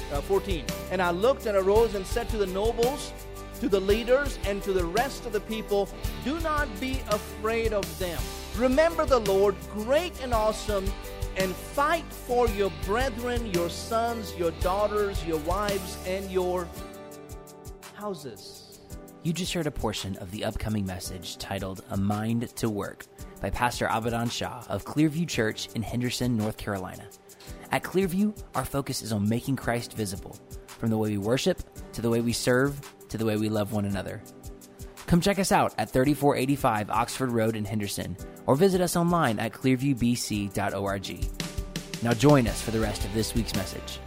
14. And I looked and arose and said to the nobles, to the leaders, and to the rest of the people, do not be afraid of them. Remember the Lord, great and awesome, and fight for your brethren, your sons, your daughters, your wives, and your houses. You just heard a portion of the upcoming message titled A Mind to Work by Pastor Abadan Shah of Clearview Church in Henderson, North Carolina. At Clearview, our focus is on making Christ visible, from the way we worship, to the way we serve, to the way we love one another. Come check us out at 3485 Oxford Road in Henderson, or visit us online at clearviewbc.org. Now join us for the rest of this week's message.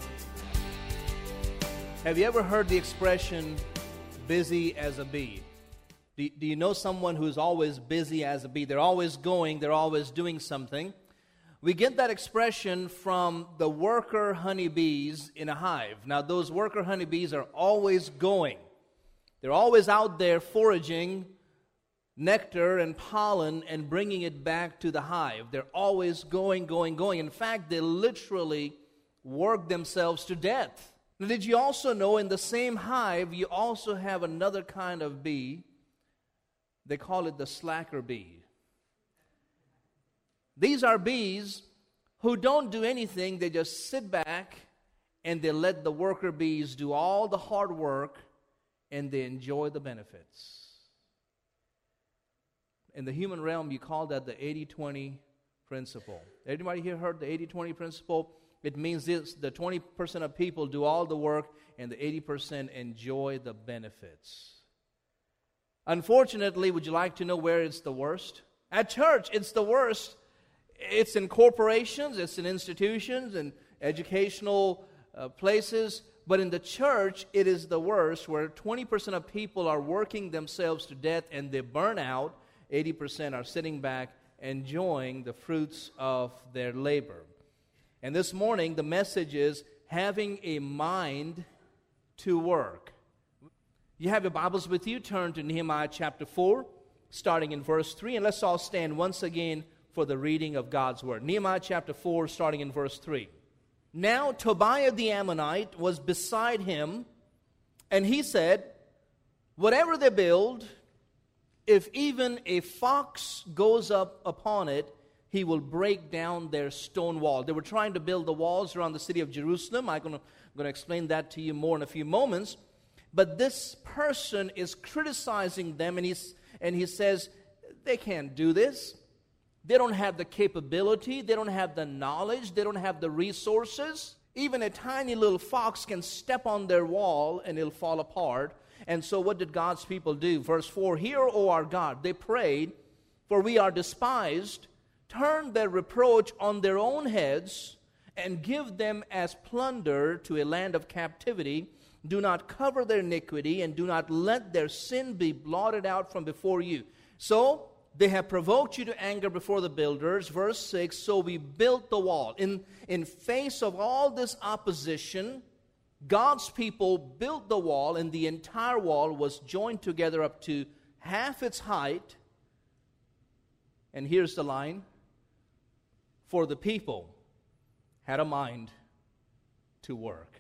Have you ever heard the expression, busy as a bee? Do you know someone who's always busy as a bee? They're always going, they're always doing something. We get that expression from the worker honeybees in a hive. Now, those worker honeybees are always going. They're always out there foraging nectar and pollen and bringing it back to the hive. They're always going. In fact, they literally work themselves to death. Now, did you also know in the same hive, you also have another kind of bee? They call it the slacker bee. These are bees who don't do anything. They just sit back and they let the worker bees do all the hard work and they enjoy the benefits. In the human realm, you call that the 80-20 principle. Anybody here heard the 80-20 principle? It means this: the 20% of people do all the work and the 80% enjoy the benefits. Unfortunately, would you like to know where it's the worst? At church, it's the worst. It's in corporations, it's in institutions and educational places. But in the church, it is the worst, where 20% of people are working themselves to death and they burn out. 80% are sitting back enjoying the fruits of their labor. And this morning, the message is having a mind to work. You have your Bibles with you. Turn to Nehemiah chapter 4, starting in verse 3. And let's all stand once again for the reading of God's Word. Nehemiah chapter 4, starting in verse 3. Now Tobiah the Ammonite was beside him, and he said, whatever they build, if even a fox goes up upon it, he will break down their stone wall. They were trying to build the walls around the city of Jerusalem. I'm going to explain that to you more in a few moments. But this person is criticizing them, and he says, they can't do this. They don't have the capability, they don't have the knowledge, they don't have the resources. Even a tiny little fox can step on their wall and it'll fall apart. And so what did God's people do? Verse 4, hear, O our God, they prayed, for we are despised. Turn their reproach on their own heads and give them as plunder to a land of captivity. Do not cover their iniquity and do not let their sin be blotted out from before you. So they have provoked you to anger before the builders. Verse 6, so we built the wall. In face of all this opposition, God's people built the wall, and the entire wall was joined together up to half its height. And here's the line: for the people had a mind to work.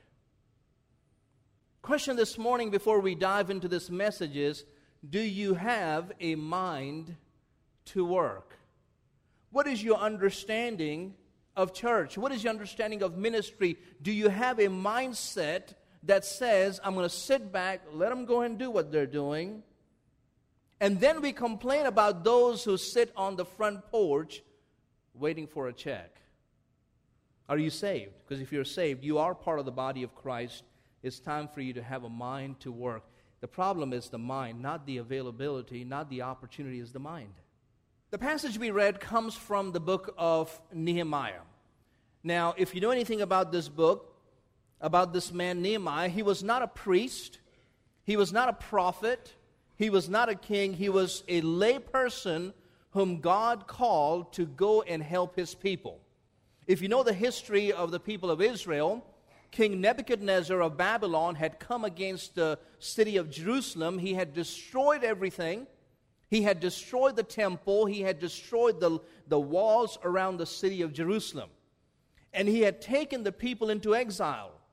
Question this morning before we dive into this message is, do you have a mind to work? What is your understanding of church? What is your understanding of ministry? Do you have a mindset that says, I'm going to sit back, let them go and do what they're doing? And then we complain about those who sit on the front porch waiting for a check. Are you saved? Because if you're saved, you are part of the body of Christ. It's time for you to have a mind to work. The problem is the mind, not the availability, not the opportunity, is the mind. The passage we read comes from the book of Nehemiah. Now, if you know anything about this book, about this man Nehemiah, he was not a priest, he was not a prophet, he was not a king, he was a lay person whom God called to go and help his people. If you know the history of the people of Israel, King Nebuchadnezzar of Babylon had come against the city of Jerusalem. He had destroyed everything. He had destroyed the temple. He had destroyed the walls around the city of Jerusalem. And he had taken the people into exile.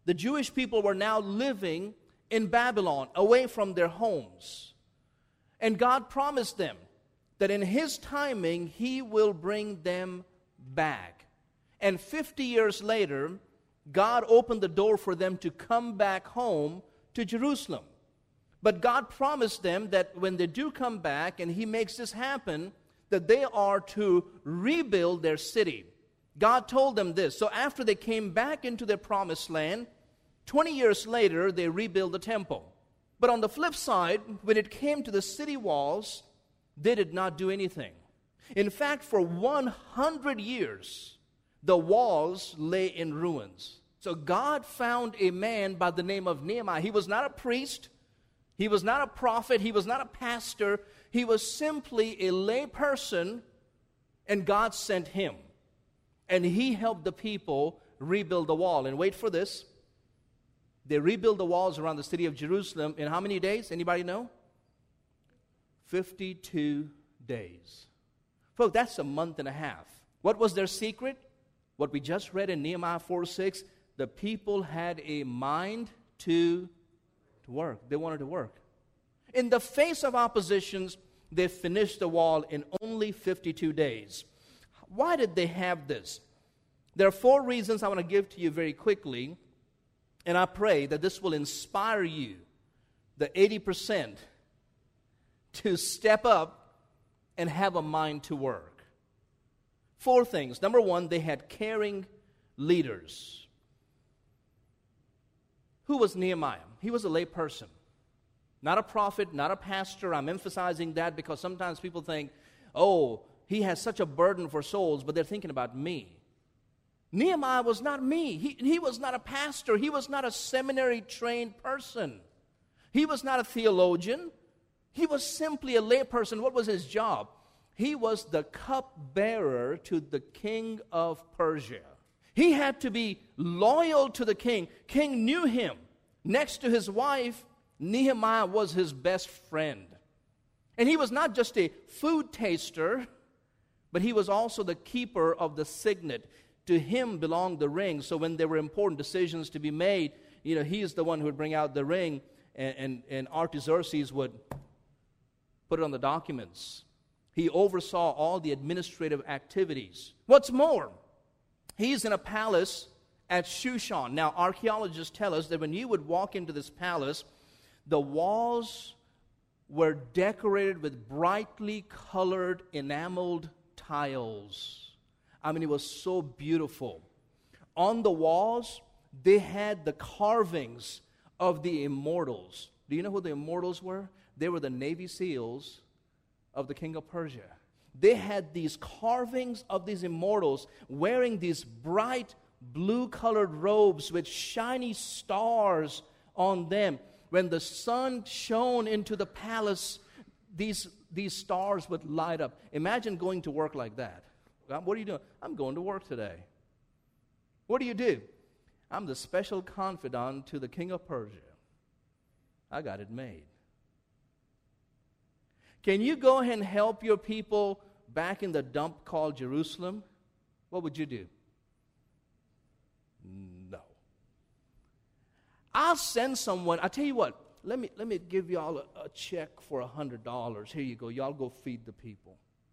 The Jewish people were now living in Babylon, away from their homes. And God promised them that in His timing, He will bring them back. And 50 years later, God opened the door for them to come back home to Jerusalem. But God promised them that when they do come back, and He makes this happen, that they are to rebuild their city. God told them this. So after they came back into their promised land, 20 years later, they rebuilt the temple. But on the flip side, when it came to the city walls, they did not do anything. In fact, for 100 years, the walls lay in ruins. So God found a man by the name of Nehemiah. He was not a priest. He was not a prophet. He was not a pastor. He was simply a lay person, and God sent him. And he helped the people rebuild the wall. And wait for this. They rebuilt the walls around the city of Jerusalem in how many days? Anybody know? 52 days. Folks, that's a month and a half. What was their secret? What we just read in Nehemiah 4:6. The people had a mind to work. They wanted to work. In the face of oppositions, they finished the wall in only 52 days. Why did they have this? There are 4 reasons I want to give to you very quickly, and I pray that this will inspire you, the 80%, to step up and have a mind to work. 4 things. Number 1, they had caring leaders. Who was Nehemiah? He was a lay person. Not a prophet, not a pastor. I'm emphasizing that because sometimes people think, oh, he has such a burden for souls, but they're thinking about me. Nehemiah was not me. He was not a pastor. He was not a seminary-trained person. He was not a theologian. He was simply a lay person. What was his job? He was the cupbearer to the king of Persia. He had to be loyal to the king. King knew him. Next to his wife, Nehemiah was his best friend. And he was not just a food taster, but he was also the keeper of the signet. To him belonged the ring. So when there were important decisions to be made, he is the one who would bring out the ring, and Artaxerxes would put it on the documents. He oversaw all the administrative activities. What's more, he's in a palace at Shushan. Now, archaeologists tell us that when you would walk into this palace, the walls were decorated with brightly colored enameled tiles. I mean, it was so beautiful. On the walls, they had the carvings of the immortals. Do you know who the immortals were? They were the Navy SEALs of the king of Persia. They had these carvings of these immortals wearing these bright blue-colored robes with shiny stars on them. When the sun shone into the palace, these stars would light up. Imagine going to work like that. What are you doing? I'm going to work today. What do? I'm the special confidant to the king of Persia. I got it made. Can you go ahead and help your people back in the dump called Jerusalem? What would you do? No. I'll send someone. I tell you what. Let me give y'all a check for $100. Here you go. Y'all go feed the people.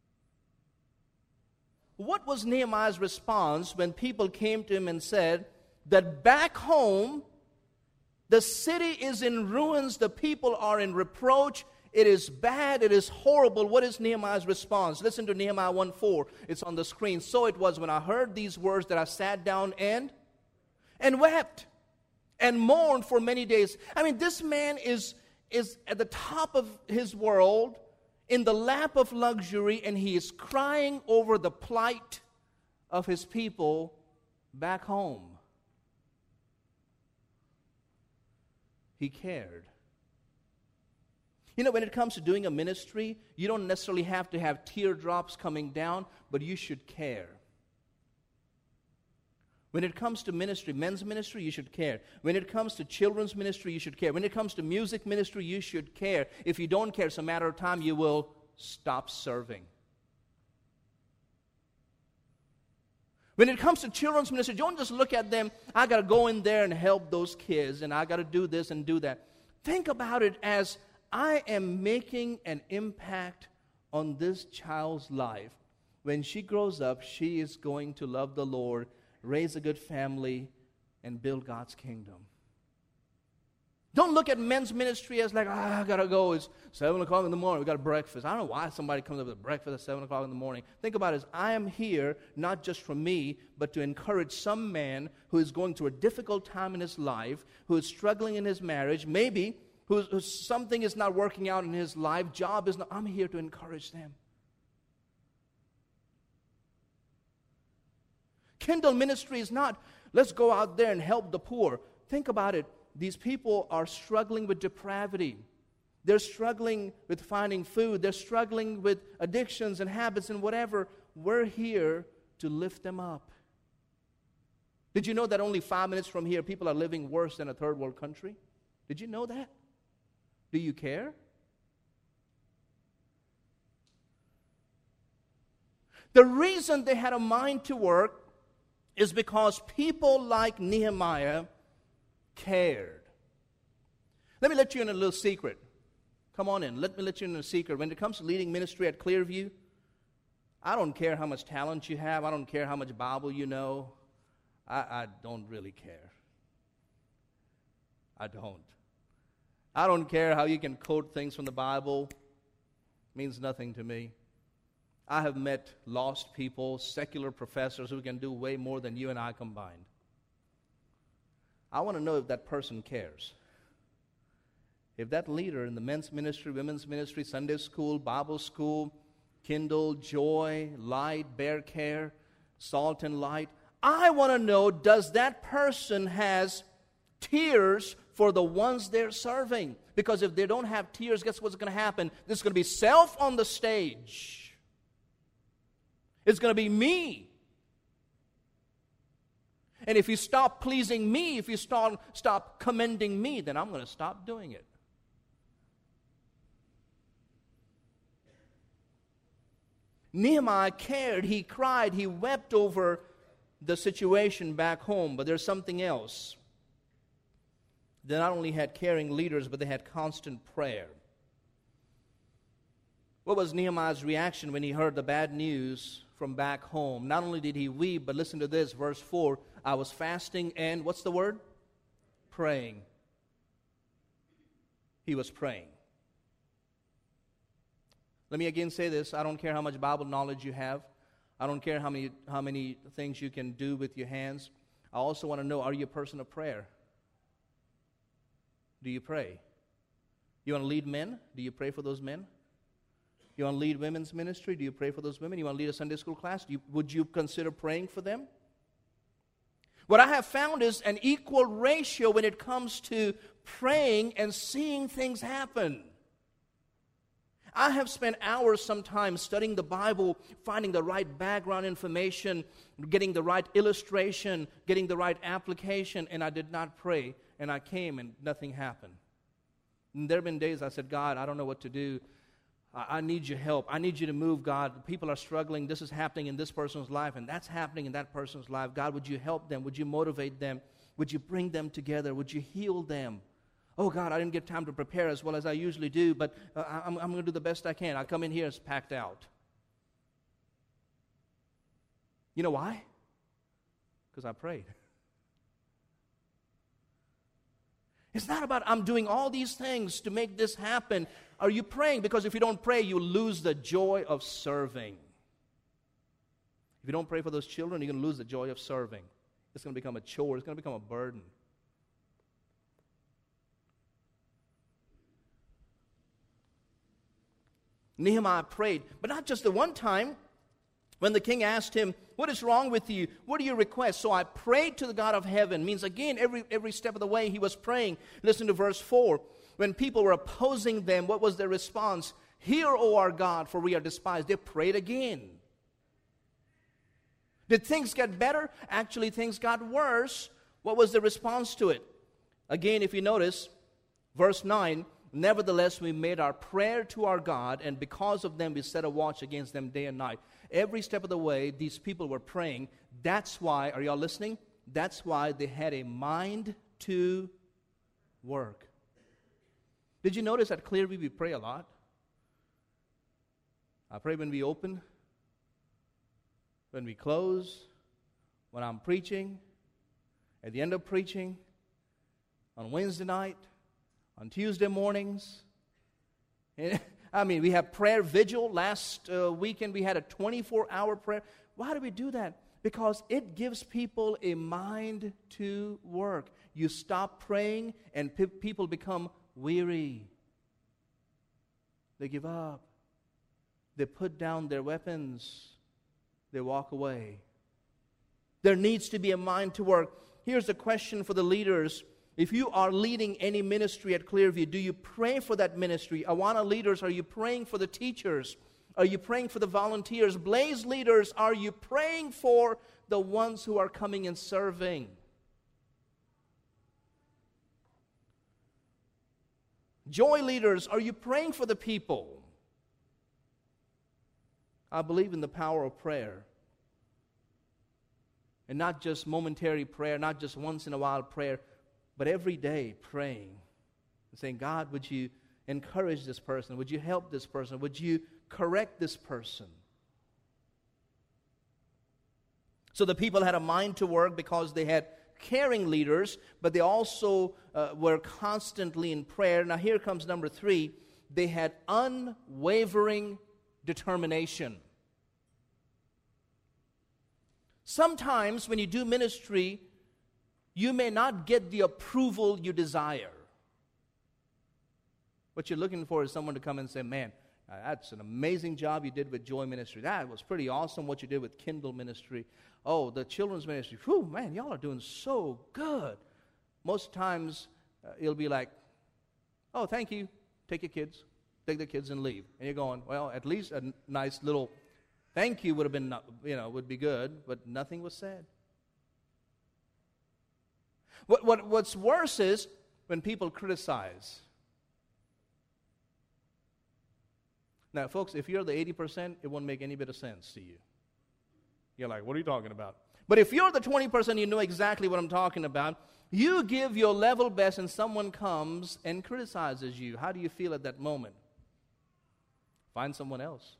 What was Nehemiah's response when people came to him and said that back home, the city is in ruins, the people are in reproach, it is bad, it is horrible? What is Nehemiah's response? Listen to Nehemiah 1:4. It's on the screen. So it was when I heard these words that I sat down and wept and mourned for many days. I mean, this man is at the top of his world, in the lap of luxury, and he is crying over the plight of his people back home. He cared. When it comes to doing a ministry, you don't necessarily have to have teardrops coming down, but you should care. When it comes to ministry, men's ministry, you should care. When it comes to children's ministry, you should care. When it comes to music ministry, you should care. If you don't care, it's a matter of time you will stop serving. When it comes to children's ministry, don't just look at them, I got to go in there and help those kids, and I got to do this and do that. Think about it as I am making an impact on this child's life. When she grows up, she is going to love the Lord, raise a good family, and build God's kingdom. Don't look at men's ministry as like, I got to go. It's 7 o'clock in the morning. We got breakfast. I don't know why somebody comes up with breakfast at 7 o'clock in the morning. Think about it as I am here, not just for me, but to encourage some man who is going through a difficult time in his life, who is struggling in his marriage, maybe who something is not working out in his life, job is not. I'm here to encourage them. Kindle ministry is not, let's go out there and help the poor. Think about it. These people are struggling with depravity. They're struggling with finding food. They're struggling with addictions and habits and whatever. We're here to lift them up. Did you know that only 5 minutes from here, people are living worse than a third world country? Did you know that? Do you care? The reason they had a mind to work is because people like Nehemiah cared. Let me let you in a little secret. Come on in. Let me let you in a secret. When it comes to leading ministry at Clearview, I don't care how much talent you have. I don't care how much Bible you know. I don't really care. I don't. I don't care how you can quote things from the Bible. It means nothing to me. I have met lost people, secular professors who can do way more than you and I combined. I want to know if that person cares. If that leader in the men's ministry, women's ministry, Sunday school, Bible school, Kindle, Joy, Light, Bear Care, Salt and Light, I want to know, does that person has tears for the ones they're serving? Because if they don't have tears, guess what's going to happen? There's going to be self on the stage. It's going to be me. And if you stop pleasing me, if you stop commending me, then I'm going to stop doing it. Nehemiah cared, he cried, he wept over the situation back home, but there's something else. They not only had caring leaders, but they had constant prayer. What was Nehemiah's reaction when he heard the bad news from back home? Not only did he weep, but listen to this, verse 4, I was fasting and, what's the word? Praying. He was praying. Let me again say this. I don't care how much Bible knowledge you have. I don't care how many things you can do with your hands. I also want to know, are you a person of prayer? Do you pray? You want to lead men? Do you pray for those men? You want to lead women's ministry? Do you pray for those women? You want to lead a Sunday school class? Would you consider praying for them? What I have found is an equal ratio when it comes to praying and seeing things happen. I have spent hours sometimes studying the Bible, finding the right background information, getting the right illustration, getting the right application, and I did not pray. And I came and nothing happened. And there have been days I said, God, I don't know what to do. I need your help. I need you to move, God. People are struggling. This is happening in this person's life, and that's happening in that person's life. God, would you help them? Would you motivate them? Would you bring them together? Would you heal them? Oh, God, I didn't get time to prepare as well as I usually do, but I'm going to do the best I can. I come in here, it's packed out. You know why? Because I prayed. It's not about I'm doing all these things to make this happen. Are you praying? Because if you don't pray, you lose the joy of serving. If you don't pray for those children, you're going to lose the joy of serving. It's going to become a chore. It's going to become a burden. Nehemiah prayed, but not just the one time. When the king asked him, what is wrong with you? What do you request? So I prayed to the God of heaven. Means again, every step of the way he was praying. Listen to verse 4. When people were opposing them, what was their response? Hear, O our God, for we are despised. They prayed again. Did things get better? Actually, things got worse. What was the response to it? Again, if you notice, verse 9, Nevertheless, we made our prayer to our God, and because of them, we set a watch against them day and night. Every step of the way, these people were praying. That's why, are y'all listening? That's why they had a mind to work. Did you notice at Clearview we pray a lot? I pray when we open, when we close, when I'm preaching, at the end of preaching, on Wednesday night, on Tuesday mornings. We have prayer vigil. Last weekend we had a 24-hour prayer. Why do we do that? Because it gives people a mind to work. You stop praying and people become weary. They give up. They put down their weapons. They walk away. There needs to be a mind to work. Here's a question for the leaders. If you are leading any ministry at Clearview, do you pray for that ministry? Awana leaders, are you praying for the teachers? Are you praying for the volunteers? Blaze leaders, are you praying for the ones who are coming and serving? Joy leaders, are you praying for the people? I believe in the power of prayer. And not just momentary prayer, not just once in a while prayer, but every day praying and saying, God, would you encourage this person? Would you help this person? Would you correct this person? So the people had a mind to work because they had caring leaders, but they also were constantly in prayer. Now here comes number 3. They had unwavering determination. Sometimes when you do ministry, you may not get the approval you desire. What you're looking for is someone to come and say, man, that's an amazing job you did with Joy Ministry. That was pretty awesome what you did with Kindle Ministry. Oh, the children's ministry. Whew, man, y'all are doing so good. Most times, it'll be like, oh, thank you. Take your kids. Take the kids and leave. And you're going, well, at least a nice little thank you would have been, would be good, but nothing was said. What's worse is when people criticize. Now, folks, if you're the 80%, it won't make any bit of sense to you. You're like, what are you talking about? But if you're the 20%, you know exactly what I'm talking about. You give your level best and someone comes and criticizes you. How do you feel at that moment? Find someone else.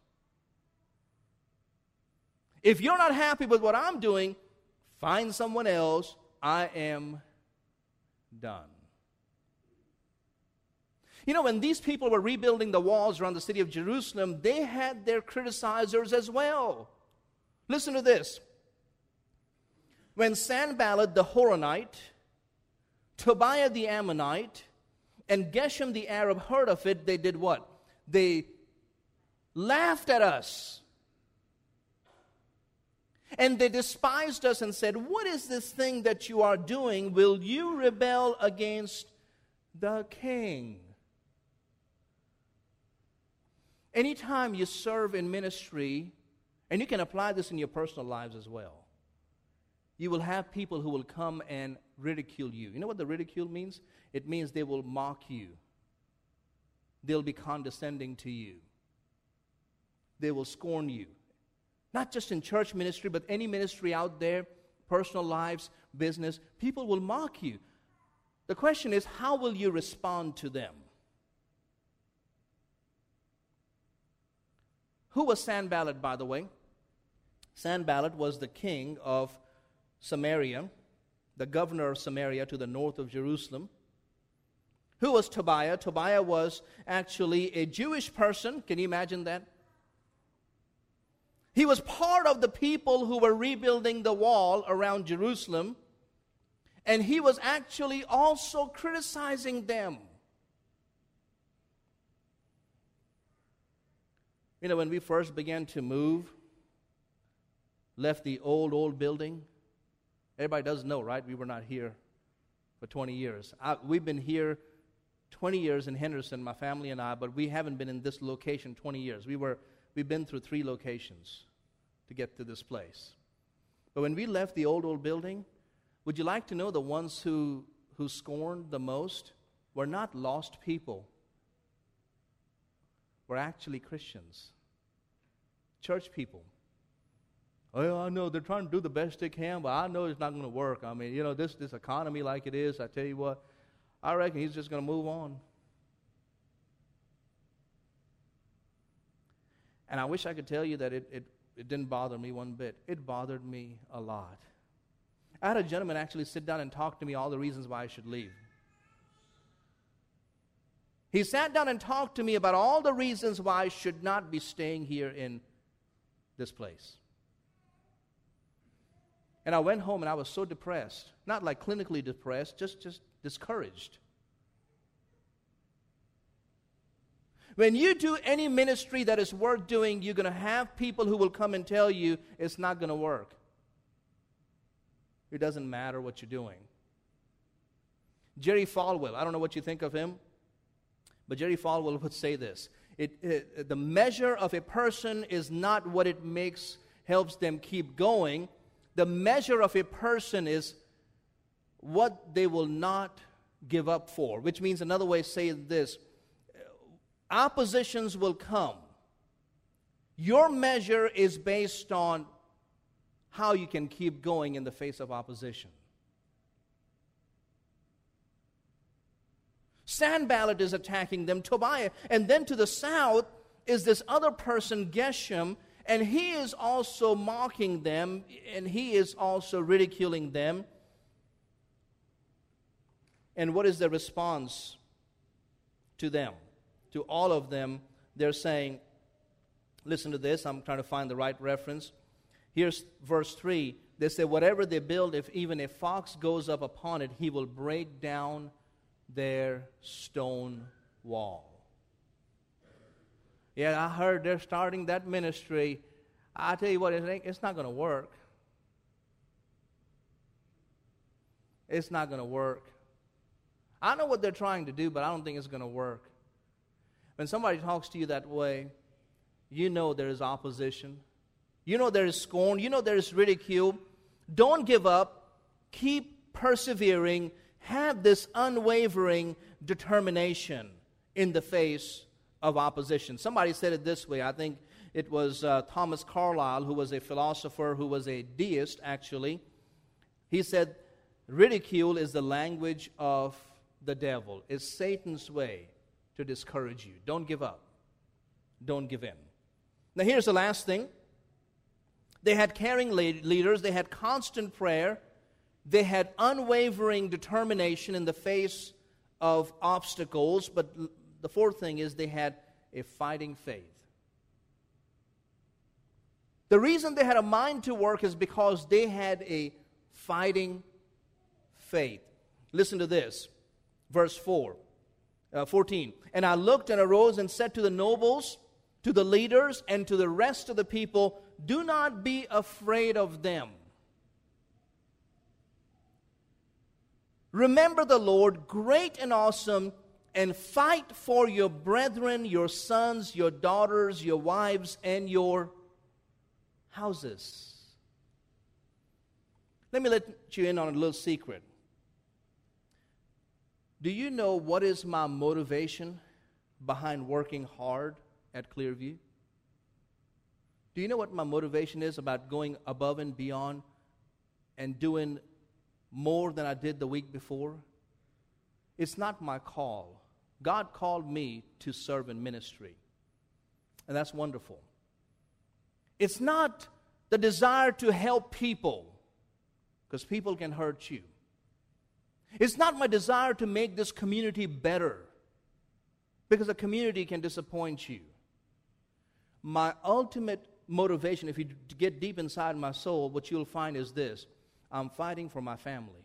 If you're not happy with what I'm doing, find someone else. I am done. You know, when these people were rebuilding the walls around the city of Jerusalem, they had their criticizers as well. Listen to this. When Sanballat the Horonite, Tobiah the Ammonite, and Geshem the Arab heard of it, they did what? They laughed at us. And they despised us and said, what is this thing that you are doing? Will you rebel against the king? Anytime you serve in ministry, and you can apply this in your personal lives as well, you will have people who will come and ridicule you. You know what the ridicule means? It means they will mock you. They'll be condescending to you. They will scorn you. Not just in church ministry, but any ministry out there, personal lives, business, people will mock you. The question is, how will you respond to them? Who was Sanballat, by the way? Sanballat was the king of Samaria, the governor of Samaria to the north of Jerusalem. Who was Tobiah? Tobiah was actually a Jewish person. Can you imagine that? He was part of the people who were rebuilding the wall around Jerusalem, and he was actually also criticizing them. You know, when we first began to move, left the old building, everybody does know, right? We were not here for 20 years. We've been here 20 years in Henderson, my family and I, but we haven't been in this location 20 years. We've been through 3 locations to get to this place. But when we left the old building, would you like to know the ones who scorned the most were not lost people. were actually Christians, church people. Well, I know they're trying to do the best they can, but I know it's not going to work. I mean, this economy like it is, I tell you what, I reckon he's just going to move on. And I wish I could tell you that it didn't bother me one bit. It bothered me a lot. I had a gentleman actually sit down and talk to me all the reasons why I should leave. He sat down and talked to me about all the reasons why I should not be staying here in this place. And I went home and I was so depressed. Not like clinically depressed, just discouraged. When you do any ministry that is worth doing, you're going to have people who will come and tell you it's not going to work. It doesn't matter what you're doing. Jerry Falwell, I don't know what you think of him, but Jerry Falwell would say this. The measure of a person is not what it helps them keep going. The measure of a person is what they will not give up for, which means another way of saying this, oppositions will come. Your measure is based on how you can keep going in the face of opposition. Sanballat is attacking them, Tobiah, and then to the south is this other person, Geshem, and he is also mocking them, and he is also ridiculing them. And what is the response to them? To all of them, they're saying, listen to this, I'm trying to find the right reference. Here's verse 3. They say, whatever they build, if even a fox goes up upon it, he will break down their stone wall. Yeah, I heard they're starting that ministry. I tell you what, it's not going to work. It's not going to work. I know what they're trying to do, but I don't think it's going to work. When somebody talks to you that way, you know there is opposition. You know there is scorn. You know there is ridicule. Don't give up. Keep persevering. Have this unwavering determination in the face of opposition. Somebody said it this way. I think it was Thomas Carlyle, who was a philosopher, who was a deist, actually. He said, ridicule is the language of the devil. It's Satan's way to discourage you. Don't give up. Don't give in. Now here's the last thing. They had caring leaders. They had constant prayer. They had unwavering determination in the face of obstacles. But the fourth thing is they had a fighting faith. The reason they had a mind to work is because they had a fighting faith. Listen to this. Verse 14. And I looked and arose and said to the nobles, to the leaders, and to the rest of the people, do not be afraid of them. Remember the Lord, great and awesome, and fight for your brethren, your sons, your daughters, your wives, and your houses. Let me let you in on a little secret. Do you know what is my motivation behind working hard at Clearview? Do you know what my motivation is about going above and beyond and doing more than I did the week before? It's not my call. God called me to serve in ministry, and that's wonderful. It's not the desire to help people, because people can hurt you. It's not my desire to make this community better, because the community can disappoint you. My ultimate motivation, if you get deep inside my soul, what you'll find is this: I'm fighting for my family.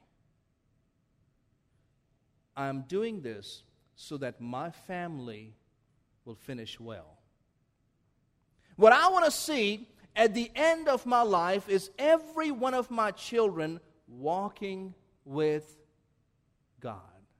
I'm doing this so that my family will finish well. What I want to see at the end of my life is every one of my children walking with God.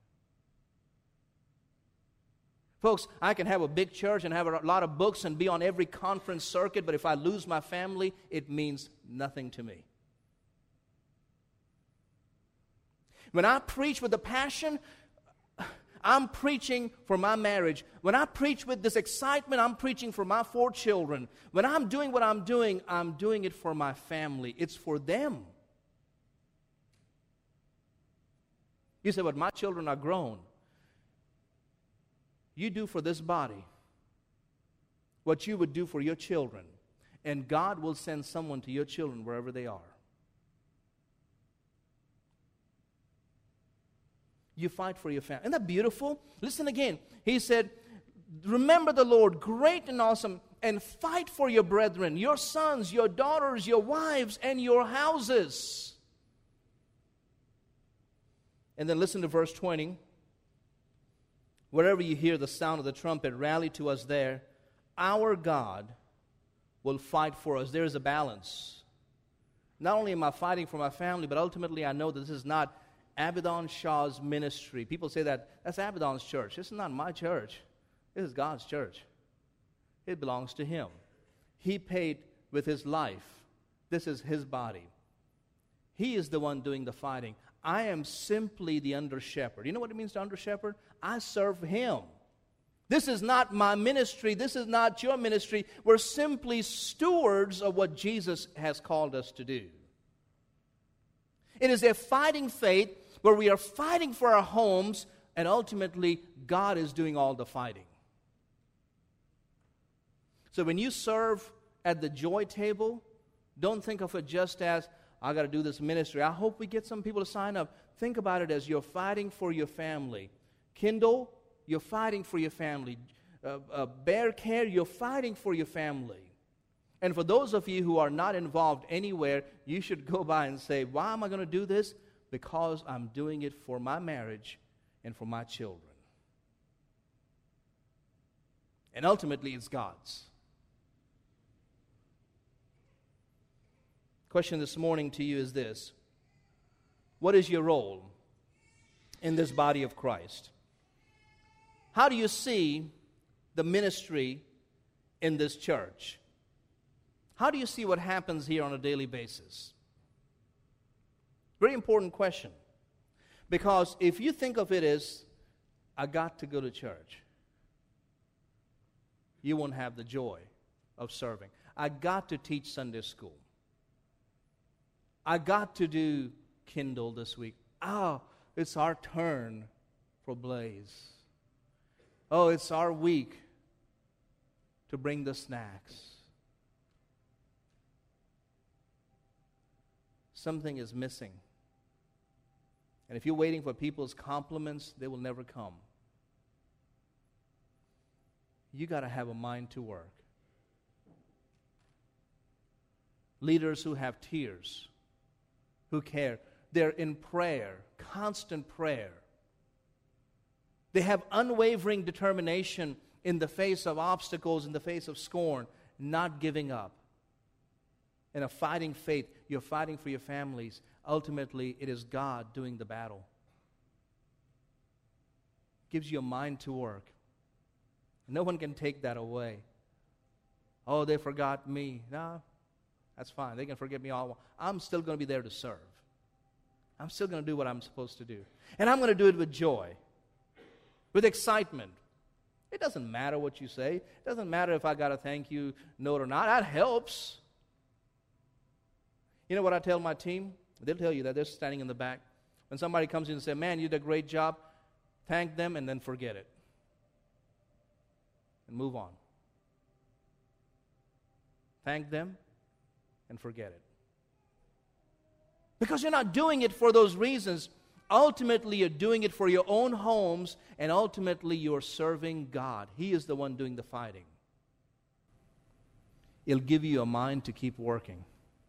Folks, I can have a big church and have a lot of books and be on every conference circuit, but if I lose my family, it means nothing to me. When I preach with a passion, I'm preaching for my marriage. When I preach with this excitement, I'm preaching for my 4 children. When I'm doing what I'm doing it for my family. It's for them. You say, but my children are grown. You do for this body what you would do for your children, and God will send someone to your children wherever they are. You fight for your family. Isn't that beautiful? Listen again. He said, remember the Lord, great and awesome, and fight for your brethren, your sons, your daughters, your wives, and your houses. And then listen to verse 20. Wherever you hear the sound of the trumpet, rally to us there. Our God will fight for us. There is a balance. Not only am I fighting for my family, but ultimately I know that this is not Abaddon Shah's ministry. People say that's Abaddon's church. This is not my church. This is God's church. It belongs to Him. He paid with His life. This is His body. He is the one doing the fighting. I am simply the under-shepherd. You know what it means to under-shepherd? I serve Him. This is not my ministry. This is not your ministry. We're simply stewards of what Jesus has called us to do. It is a fighting faith where we are fighting for our homes, and ultimately God is doing all the fighting. So when you serve at the joy table, don't think of it just as, I got to do this ministry. I hope we get some people to sign up. Think about it as you're fighting for your family. Kindle, you're fighting for your family. Bear Care, you're fighting for your family. And for those of you who are not involved anywhere, you should go by and say, why am I going to do this? Because I'm doing it for my marriage and for my children. And ultimately, it's God's. Question this morning to you is this: what is your role in this body of Christ? How do you see the ministry in this church? How do you see what happens here on a daily basis? Very important question. Because if you think of it as, I got to go to church, you won't have the joy of serving. I got to teach Sunday school. I got to do Kindle this week. Oh, it's our turn for Blaze. Oh, it's our week to bring the snacks. Something is missing. And if you're waiting for people's compliments, they will never come. You got to have a mind to work. Leaders who have tears, who care. They're in prayer, constant prayer. They have unwavering determination in the face of obstacles, in the face of scorn, not giving up. In a fighting faith, you're fighting for your families. Ultimately, it is God doing the battle. Gives you a mind to work. No one can take that away. Oh, they forgot me. No, that's fine. They can forget me all. I'm still going to be there to serve. I'm still going to do what I'm supposed to do. And I'm going to do it with joy, with excitement. It doesn't matter what you say. It doesn't matter if I got a thank you note or not. That helps. You know what I tell my team? They'll tell you that. They're standing in the back. When somebody comes in and says, man, you did a great job, thank them and then forget it. And move on. Thank them and forget it. Because you're not doing it for those reasons. Ultimately, you're doing it for your own homes, and ultimately, you're serving God. He is the one doing the fighting. It'll give you a mind to keep working.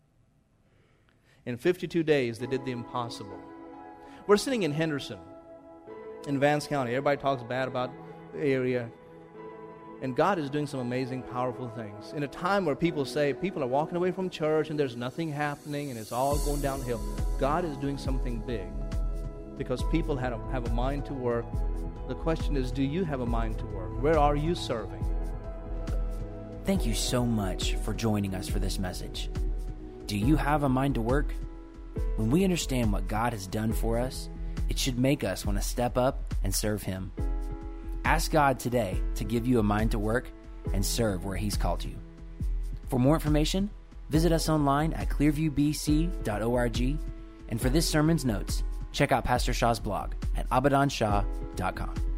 In 52 days, they did the impossible. We're sitting in Henderson, in Vance County. Everybody talks bad about the area. And God is doing some amazing, powerful things. In a time where people say, people are walking away from church and there's nothing happening and it's all going downhill, God is doing something big because people have a mind to work. The question is, do you have a mind to work? Where are you serving? Thank you so much for joining us for this message. Do you have a mind to work? When we understand what God has done for us, it should make us want to step up and serve Him. Ask God today to give you a mind to work and serve where He's called you. For more information, visit us online at clearviewbc.org, and for this sermon's notes, check out Pastor Shaw's blog at abadanshah.com.